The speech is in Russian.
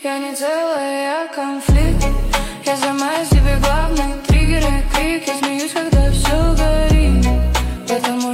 Я не целая, я конфликт. Я сама себе главный триггер и крик. Я смеюсь, когда все горит, потому